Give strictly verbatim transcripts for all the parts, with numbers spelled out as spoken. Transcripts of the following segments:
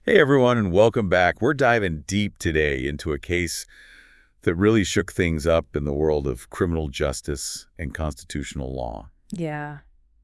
Hey everyone, and welcome back. We're diving deep today into a case that really shook things up in the world of criminal justice and constitutional law. Yeah.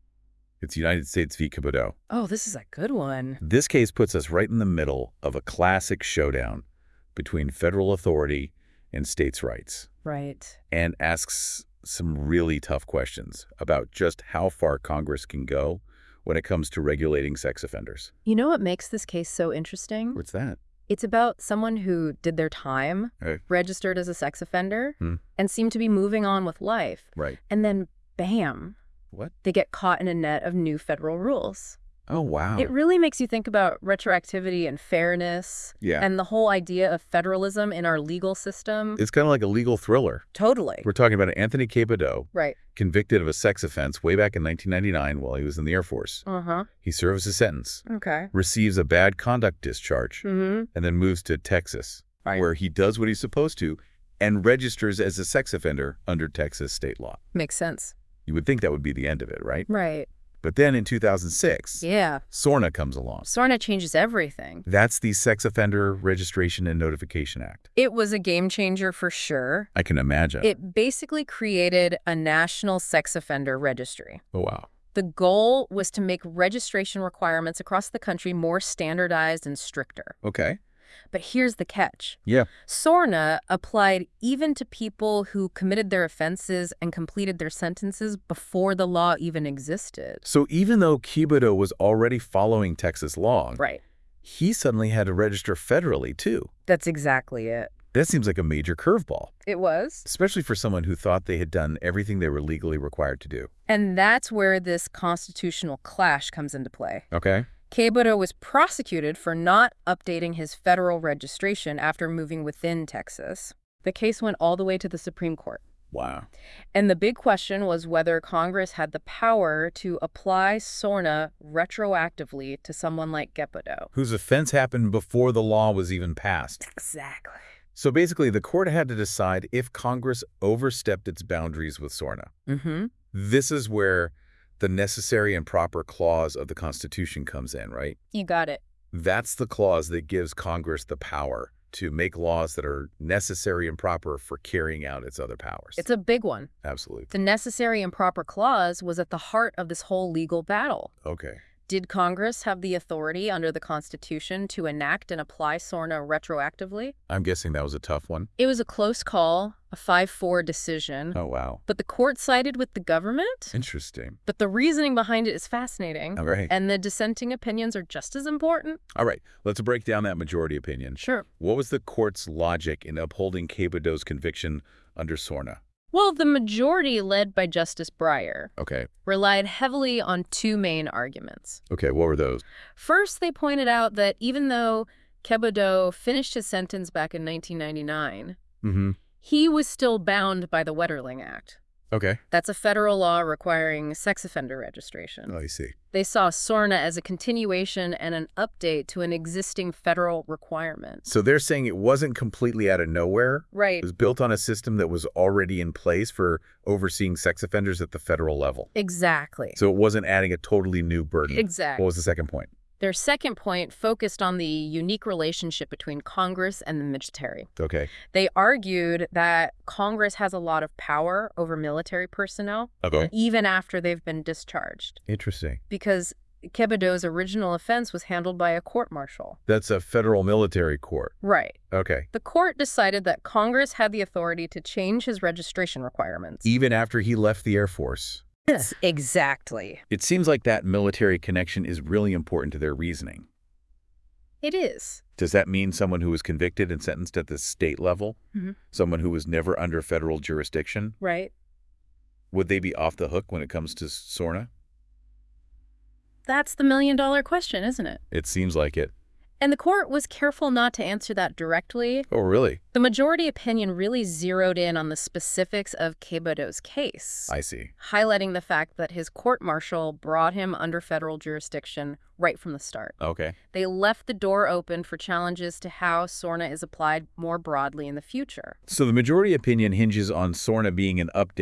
It's United States v. Thibodeau. Oh, this is a good one. This case puts us right in the middle of a classic showdown between federal authority and states' rights, Right. and asks some really tough questions about just how far Congress can go when it comes to regulating sex offenders. You know what makes this case so interesting? What's that? It's about someone who did their time, Hey. registered as a sex offender, Hmm. and seemed to be moving on with life. Right. And then, bam, What? they get caught in a net of new federal rules. Oh, wow. It really makes you think about retroactivity and fairness Yeah. and the whole idea of federalism in our legal system. It's kind of like a legal thriller. Totally. We're talking about Anthony Thibodeau, Right. convicted of a sex offense way back in nineteen ninety-nine while he was in the Air Force. Uh-huh. He serves his sentence, Okay. receives a bad conduct discharge, Mm-hmm. and then moves to Texas, Right. where he does what he's supposed to and registers as a sex offender under Texas state law. Makes sense. You would think that would be the end of it, right? Right. But then in two thousand six, Yeah. SORNA comes along. SORNA changes everything. That's the Sex Offender Registration and Notification Act. It was a game changer for sure. I can imagine. It basically created a national sex offender registry. Oh, wow. The goal was to make registration requirements across the country more standardized and stricter. Okay. But here's the catch. Yeah. SORNA applied even to people who committed their offenses and completed their sentences before the law even existed. So even though Thibodeau was already following Texas law, Right. he suddenly had to register federally, too. That's exactly it. That seems like a major curveball, It was. especially for someone who thought they had done everything they were legally required to do. And that's where this constitutional clash comes into play. Okay? Thibodeau was prosecuted for not updating his federal registration after moving within Texas. The case went all the way to the Supreme Court. Wow. And the big question was whether Congress had the power to apply SORNA retroactively to someone like Thibodeau. Whose offense happened before the law was even passed. Exactly. So basically, the court had to decide if Congress overstepped its boundaries with SORNA. Mm-hmm. This is where the necessary and proper clause of the Constitution comes in, right? You got it. That's the clause that gives Congress the power to make laws that are necessary and proper for carrying out its other powers. It's a big one. Absolutely. The necessary and proper clause was at the heart of this whole legal battle. Okay. Did Congress have the authority under the Constitution to enact and apply SORNA retroactively? I'm guessing that was a tough one. It was a close call, a five four decision. Oh, wow. But the court sided with the government. Interesting. But the reasoning behind it is fascinating. All right. And the dissenting opinions are just as important. All right. Let's break down that majority opinion. Sure. What was the court's logic in upholding Thibodeau's conviction under SORNA? Well, the majority, led by Justice Breyer, Okay. relied heavily on two main arguments. Okay, what were those? First, they pointed out that even though Thibodeau finished his sentence back in nineteen ninety-nine, Mm-hmm. he was still bound by the Wetterling Act. Okay. That's a federal law requiring sex offender registration. Oh, I see. They saw SORNA as a continuation and an update to an existing federal requirement. So they're saying it wasn't completely out of nowhere? Right. It was built on a system that was already in place for overseeing sex offenders at the federal level. Exactly. So it wasn't adding a totally new burden. Exactly. What was the second point? Their second point focused on the unique relationship between Congress and the military. Okay. They argued that Congress has a lot of power over military personnel, Okay. even after they've been discharged, Interesting. because Thibodeau's original offense was handled by a court-martial. That's a federal military court. Right. Okay. The court decided that Congress had the authority to change his registration requirements. Even after he left the Air Force. Yes, exactly. It seems like that military connection is really important to their reasoning. It is. Does that mean someone who was convicted and sentenced at the state level, Mhm. someone who was never under federal jurisdiction, Right. would they be off the hook when it comes to SORNA? That's the million-dollar question, isn't it? It seems like it. And the court was careful not to answer that directly. Oh, really? The majority opinion really zeroed in on the specifics of Thibodeau's case, I see. highlighting the fact that his court-martial brought him under federal jurisdiction right from the start. Okay. They left the door open for challenges to how SORNA is applied more broadly in the future. So the majority opinion hinges on SORNA being an update,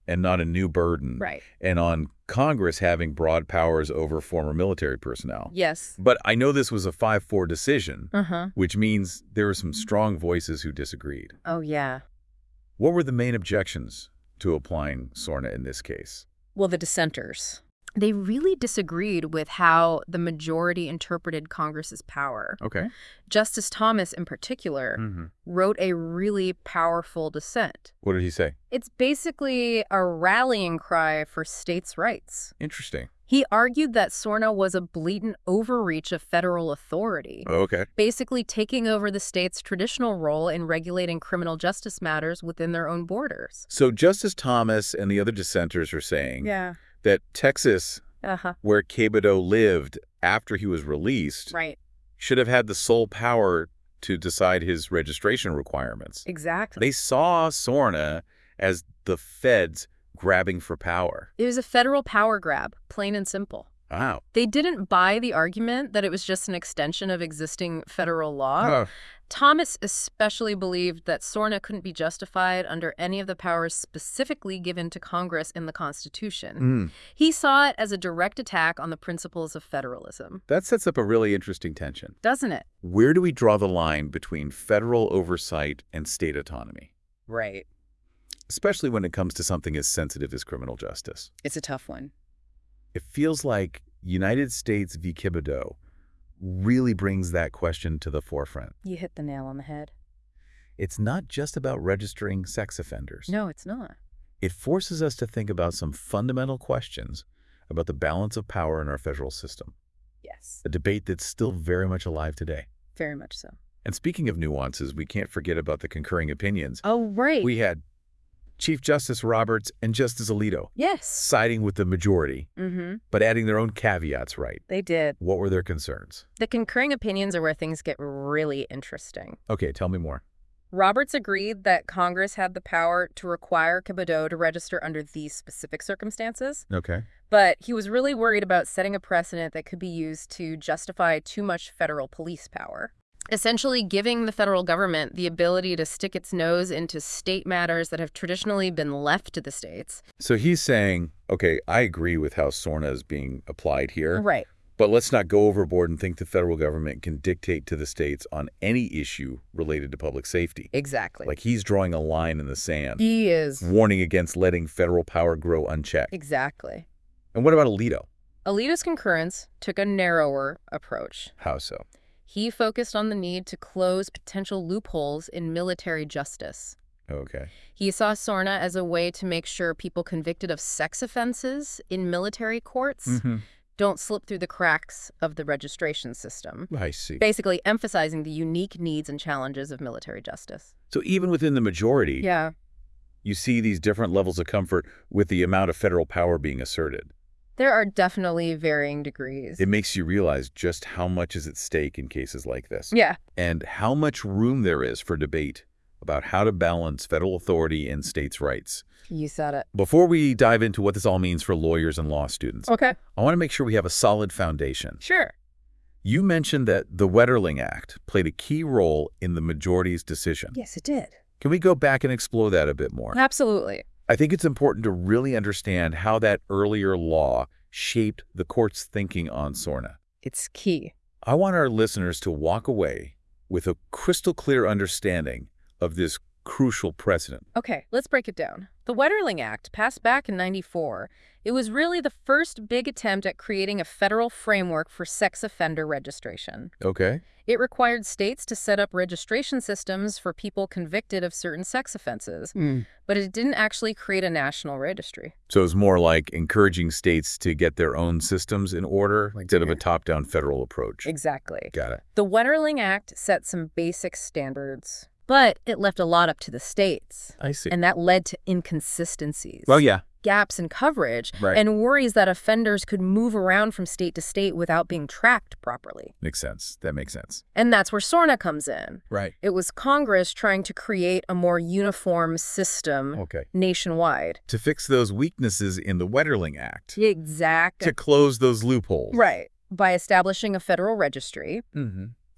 and not a new burden. Right. And on Congress having broad powers over former military personnel. Yes. But I know this was a five four decision, Uh-huh. which means there were some strong voices who disagreed. Oh, yeah. What were the main objections to applying SORNA in this case? Well, the dissenters. They really disagreed with how the majority interpreted Congress's power. Okay. Justice Thomas, in particular, Mm-hmm. wrote a really powerful dissent. What did he say? It's basically a rallying cry for states' rights. Interesting. He argued that SORNA was a blatant overreach of federal authority, Okay. basically taking over the states' traditional role in regulating criminal justice matters within their own borders. So Justice Thomas and the other dissenters are saying Yeah. that Texas, Uh-huh. where Kebido lived after he was released, Right. should have had the sole power to decide his registration requirements. Exactly. They saw SORNA as the feds grabbing for power. It was a federal power grab, plain and simple. Wow. They didn't buy the argument that it was just an extension of existing federal law. Huh. Thomas especially believed that SORNA couldn't be justified under any of the powers specifically given to Congress in the Constitution. Mm. He saw it as a direct attack on the principles of federalism. That sets up a really interesting tension. Doesn't it? Where do we draw the line between federal oversight and state autonomy, Right. especially when it comes to something as sensitive as criminal justice? It's a tough one. It feels like United States v. Kebido really brings that question to the forefront. You hit the nail on the head. It's not just about registering sex offenders. No, it's not. It forces us to think about some fundamental questions about the balance of power in our federal system, Yes. a debate that's still very much alive today. Very much so. And speaking of nuances, we can't forget about the concurring opinions. Oh, right. We had Chief Justice Roberts and Justice Alito Yes. siding with the majority, Mm-hmm. but adding their own caveats, right? They did. What were their concerns? The concurring opinions are where things get really interesting. Okay, tell me more. Roberts agreed that Congress had the power to require Kebido to register under these specific circumstances, Okay. but he was really worried about setting a precedent that could be used to justify too much federal police power. Essentially giving the federal government the ability to stick its nose into state matters that have traditionally been left to the states. So he's saying, okay, I agree with how SORNA is being applied here, Right. but let's not go overboard and think the federal government can dictate to the states on any issue related to public safety. Exactly. Like he's drawing a line in the sand, He is. warning against letting federal power grow unchecked. Exactly. And what about Alito? Alito's concurrence took a narrower approach. How so? He focused on the need to close potential loopholes in military justice. Okay. He saw SORNA as a way to make sure people convicted of sex offenses in military courts Mm-hmm. don't slip through the cracks of the registration system, I see. basically emphasizing the unique needs and challenges of military justice. So even within the majority, Yeah. you see these different levels of comfort with the amount of federal power being asserted. There are definitely varying degrees. It makes you realize just how much is at stake in cases like this. Yeah. And how much room there is for debate about how to balance federal authority and states' rights. You said it. Before we dive into what this all means for lawyers and law students, Okay. I want to make sure we have a solid foundation. Sure. You mentioned that the Wetterling Act played a key role in the majority's decision. Yes, it did. Can we go back and explore that a bit more? Absolutely. I think it's important to really understand how that earlier law shaped the court's thinking on SORNA. It's key. I want our listeners to walk away with a crystal clear understanding of this crucial precedent. Okay, let's break it down. The Wetterling Act, passed back in ninety-four, it was really the first big attempt at creating a federal framework for sex offender registration. Okay. It required states to set up registration systems for people convicted of certain sex offenses, but it didn't actually create a national registry. So it's more like encouraging states to get their own systems in order instead of a top-down federal approach. Exactly. Got it. The Wetterling Act set some basic standards, but it left a lot up to the states, I see. and that led to inconsistencies. Well, yeah. Gaps in coverage, Right. and worries that offenders could move around from state to state without being tracked properly. Makes sense. That makes sense. And that's where SORNA comes in. Right. It was Congress trying to create a more uniform system Okay. nationwide. To fix those weaknesses in the Wetterling Act. Exactly. To close those loopholes. Right. By establishing a federal registry Mm-hmm.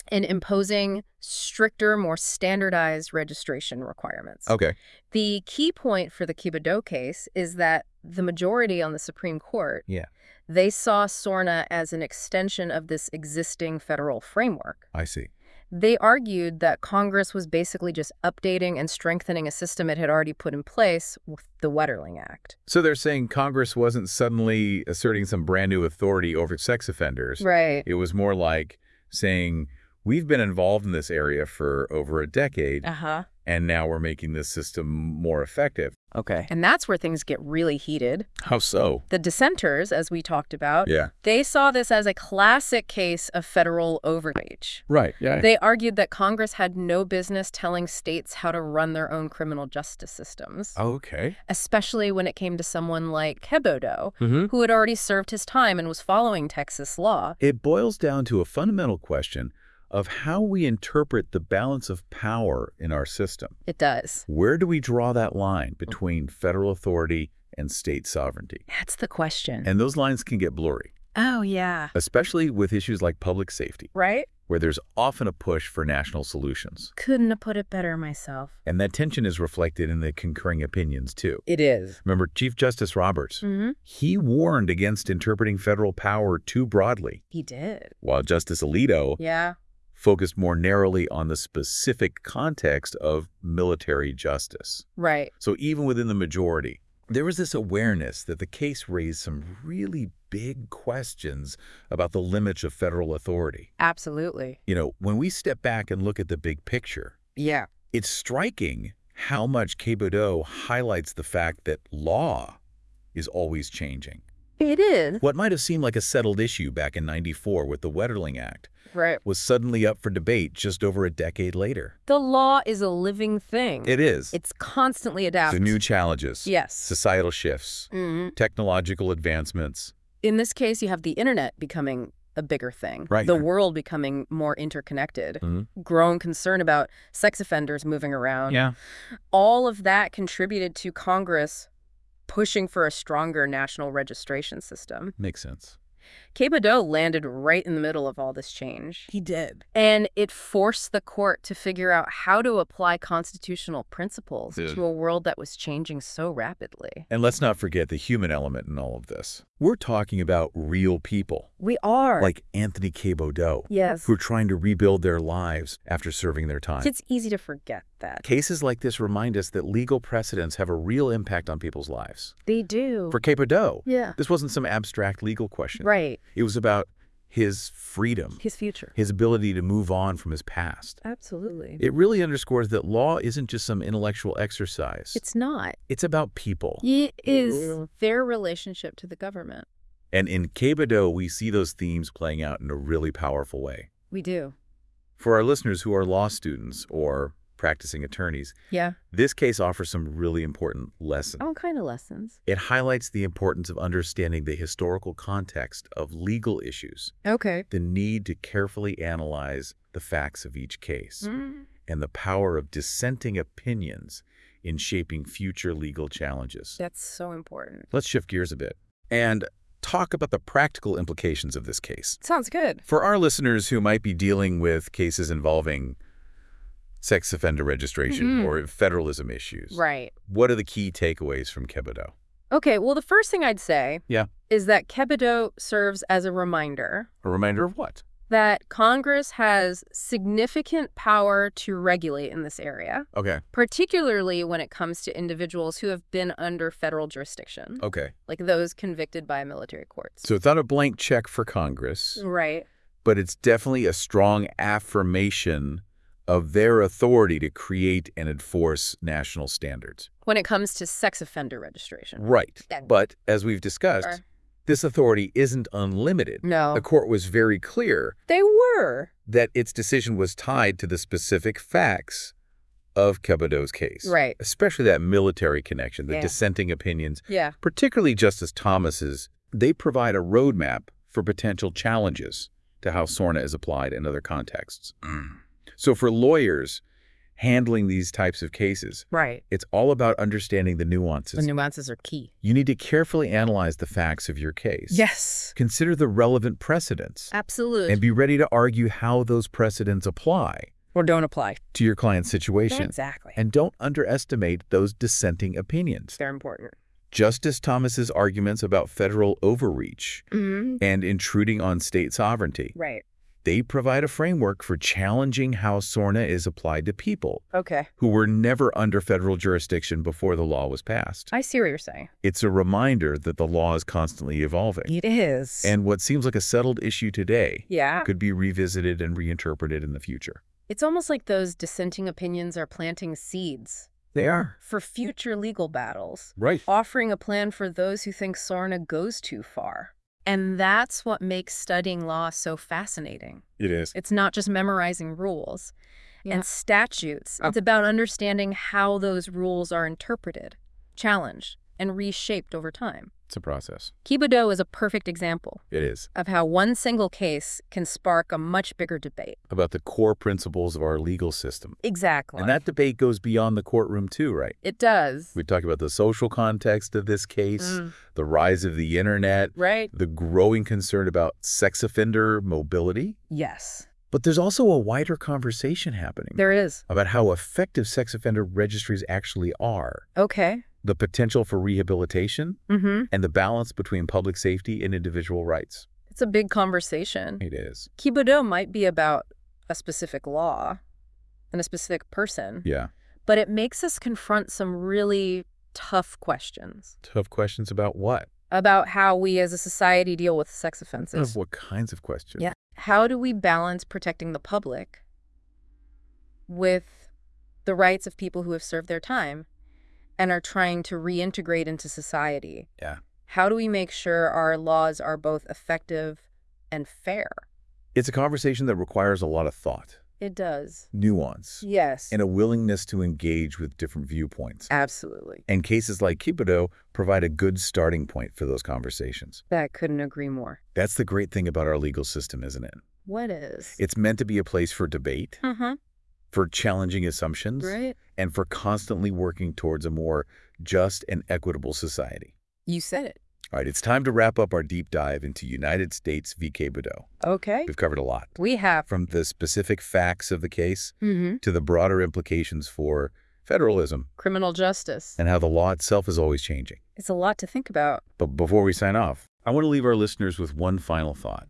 and imposing stricter, more standardized registration requirements. Okay. The key point for the Thibodeau case is that the majority on the Supreme Court, Yeah. they saw SORNA as an extension of this existing federal framework. I see. They argued that Congress was basically just updating and strengthening a system it had already put in place with the Wetterling Act. So they're saying Congress wasn't suddenly asserting some brand new authority over sex offenders. Right. It was more like saying, we've been involved in this area for over a decade, Uh-huh. and now we're making this system more effective. Okay. And that's where things get really heated. How so? The dissenters, as we talked about, Yeah. they saw this as a classic case of federal overreach. Right. Yeah. They argued that Congress had no business telling states how to run their own criminal justice systems, Okay. especially when it came to someone like Thibodeau, Mm-hmm. who had already served his time and was following Texas law. It boils down to a fundamental question of how we interpret the balance of power in our system. It does. Where do we draw that line between federal authority and state sovereignty? That's the question. And those lines can get blurry, Oh, yeah. especially with issues like public safety, Right? where there's often a push for national solutions. Couldn't have put it better myself. And that tension is reflected in the concurring opinions, too. It is. Remember Chief Justice Roberts? Mm-hmm. He warned against interpreting federal power too broadly, He did. while Justice Alito Yeah. focused more narrowly on the specific context of military justice. Right. So even within the majority, there was this awareness that the case raised some really big questions about the limits of federal authority. Absolutely. You know, when we step back and look at the big picture, Yeah. it's striking how much Thibodeau highlights the fact that law is always changing. It is. What might have seemed like a settled issue back in ninety-four with the Wetterling Act Right. was suddenly up for debate just over a decade later. The law is a living thing. It is. It's constantly The adapting. new challenges, Yes. societal shifts, Mhm. technological advancements. In this case, you have the internet becoming a bigger thing. Right. The world becoming more interconnected. Mhm. Growing concern about sex offenders moving around. Yeah. All of that contributed to Congress pushing for a stronger national registration system. Makes sense. Thibodeau landed right in the middle of all this change. He did. And it forced the court to figure out how to apply constitutional principles Dude. to a world that was changing so rapidly. And let's not forget the human element in all of this. We're talking about real people, We are. like Anthony Thibodeau, Yes. who are trying to rebuild their lives after serving their time. It's easy to forget that. Cases like this remind us that legal precedents have a real impact on people's lives. They do. For Thibodeau, Yeah. this wasn't some abstract legal question. Right. It was about his freedom, His future. his ability to move on from his past. Absolutely. It really underscores that law isn't just some intellectual exercise. It's not. It's about people. It is their relationship to the government. And in Thibodeau, we see those themes playing out in a really powerful way. We do. For our listeners who are law students or practicing attorneys, Yeah. this case offers some really important lessons. All kind of lessons. It highlights the importance of understanding the historical context of legal issues, Okay. the need to carefully analyze the facts of each case, Mm. and the power of dissenting opinions in shaping future legal challenges. That's so important. Let's shift gears a bit and talk about the practical implications of this case. Sounds good. For our listeners who might be dealing with cases involving sex offender registration Mhm. or federalism issues, Right. what are the key takeaways from Thibodeau? Okay, well, the first thing I'd say Yeah. is that Thibodeau serves as a reminder A reminder of what? that Congress has significant power to regulate in this area, Okay. particularly when it comes to individuals who have been under federal jurisdiction, Okay. like those convicted by military courts. So it's not a blank check for Congress, Right. but it's definitely a strong affirmation of their authority to create and enforce national standards. When it comes to sex offender registration. Right. That- But as we've discussed, Sure. this authority isn't unlimited. No. The court was very clear They were. that its decision was tied to the specific facts of Thibodeau's case. Right. Especially that military connection, the Yeah. dissenting opinions, Yeah. particularly Justice Thomas's. They provide a roadmap for potential challenges to how SORNA is applied in other contexts. So for lawyers handling these types of cases. Right. It's all about understanding the nuances. The nuances are key. You need to carefully analyze the facts of your case. Yes. Consider the relevant precedents. Absolutely. And be ready to argue how those precedents apply Or don't apply. to your client's situation. Exactly. And don't underestimate those dissenting opinions. Very important. Justice Thomas's arguments about federal overreach Mm-hmm. and intruding on state sovereignty, Right. they provide a framework for challenging how SORNA is applied to people Okay. who were never under federal jurisdiction before the law was passed. I see what you're saying. It's a reminder that the law is constantly evolving. It is. And what seems like a settled issue today yeah. could be revisited and reinterpreted in the future. It's almost like those dissenting opinions are planting seeds They are. for future legal battles, Right. offering a plan for those who think SORNA goes too far. And that's what makes studying law so fascinating. It is. It's not just memorizing rules Yeah. and statutes. Oh. It's about understanding how those rules are interpreted, challenged, and reshaped over time. It's a process. Thibodeau is a perfect example It is. of how one single case can spark a much bigger debate. About the core principles of our legal system. Exactly. And that debate goes beyond the courtroom too, right? It does. We talk about the social context of this case, Mm. the rise of the internet, Right? the growing concern about sex offender mobility. Yes. But there's also a wider conversation happening There is. about how effective sex offender registries actually are, Okay. the potential for rehabilitation, Mm-hmm. and the balance between public safety and individual rights. It's a big conversation. It is. Thibodeau might be about a specific law and a specific person, Yeah. but it makes us confront some really tough questions Tough questions about what? about how we as a society deal with sex offenses. Of what kinds of questions? Yeah. How do we balance protecting the public with the rights of people who have served their time and are trying to reintegrate into society? Yeah. How do we make sure our laws are both effective and fair? It's a conversation that requires a lot of thought, It does. nuance, Yes. and a willingness to engage with different viewpoints. Absolutely. And cases like Thibodeau provide a good starting point for those conversations. That couldn't agree more. That's the great thing about our legal system, isn't it? What is? It's meant to be a place for debate, Uh-huh. for challenging assumptions, Right. and for constantly working towards a more just and equitable society. You said it. All right, it's time to wrap up our deep dive into United States v. Thibodeau. Okay. We've covered a lot, We have. from the specific facts of the case Mm-hmm. to the broader implications for federalism Criminal justice. and how the law itself is always changing. It's a lot to think about. But before we sign off, I want to leave our listeners with one final thought.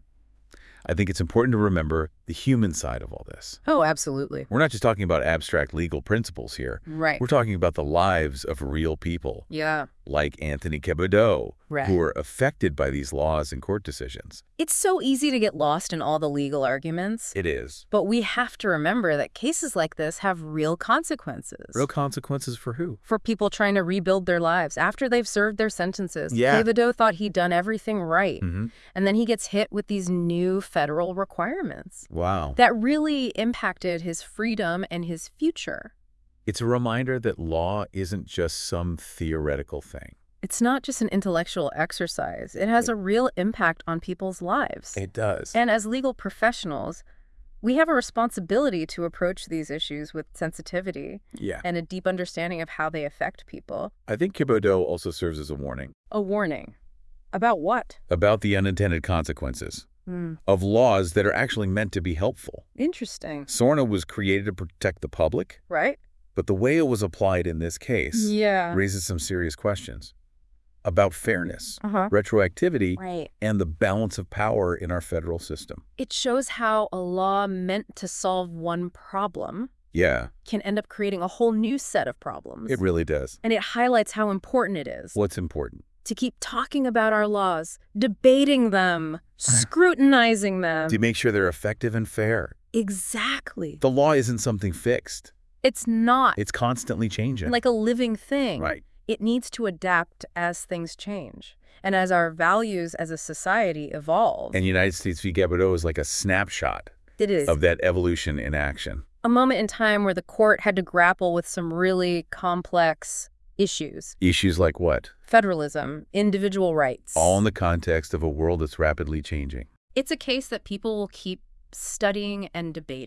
I think it's important to remember the human side of all this. Oh, absolutely. We're not just talking about abstract legal principles here. Right. We're talking about the lives of real people, Yeah. like Anthony Thibodeau, Right. who are affected by these laws and court decisions. It's so easy to get lost in all the legal arguments, It is. but we have to remember that cases like this have real consequences. Real consequences for who? For people trying to rebuild their lives after they've served their sentences. Yeah. Thibodeau thought he'd done everything right, Mm-hmm. and then he gets hit with these new federal requirements Wow. that really impacted his freedom and his future. It's a reminder that law isn't just some theoretical thing. It's not just an intellectual exercise. It has a real impact on people's lives. It does. And as legal professionals, we have a responsibility to approach these issues with sensitivity yeah. and a deep understanding of how they affect people. I think Thibodeau also serves as a warning A warning. About what? about the unintended consequences Hmm. of laws that are actually meant to be helpful. Interesting. SORNA was created to protect the public, Right? but the way it was applied in this case Yeah. raises some serious questions about fairness, Uh-huh. retroactivity, Right. and the balance of power in our federal system. It shows how a law meant to solve one problem Yeah, can end up creating a whole new set of problems. it really does. And it highlights how important it is What's important? to keep talking about our laws, debating them, scrutinizing them. To make sure they're effective and fair. Exactly. The law isn't something fixed. It's not It's constantly changing. like a living thing. Right. It needs to adapt as things change and as our values as a society evolve. And United States v. Thibodeau is like a snapshot It is of that evolution in action. a moment in time where the court had to grapple with some really complex issues. Issues like what? Federalism, individual rights. All in the context of a world that's rapidly changing. It's a case that people will keep studying and debating.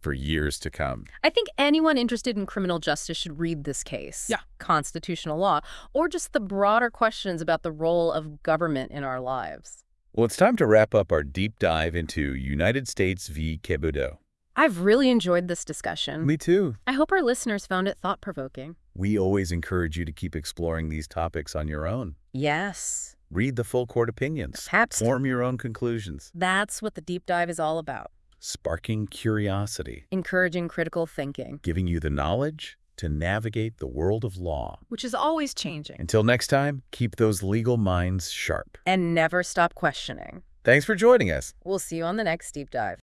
for years to come. I think anyone interested in criminal justice should read this case. Yeah. Constitutional law, or just the broader questions about the role of government in our lives. Well, it's time to wrap up our deep dive into United States v. Kebudo. I've really enjoyed this discussion. Me too. I hope our listeners found it thought-provoking. We always encourage you to keep exploring these topics on your own. Yes. Read the full court opinions. Perhaps Form your own conclusions. that's what the deep dive is all about. Sparking curiosity. Encouraging critical thinking. Giving you the knowledge to navigate the world of law. Which is always changing. Until next time, keep those legal minds sharp. And never stop questioning. Thanks for joining us. We'll see you on the next deep dive.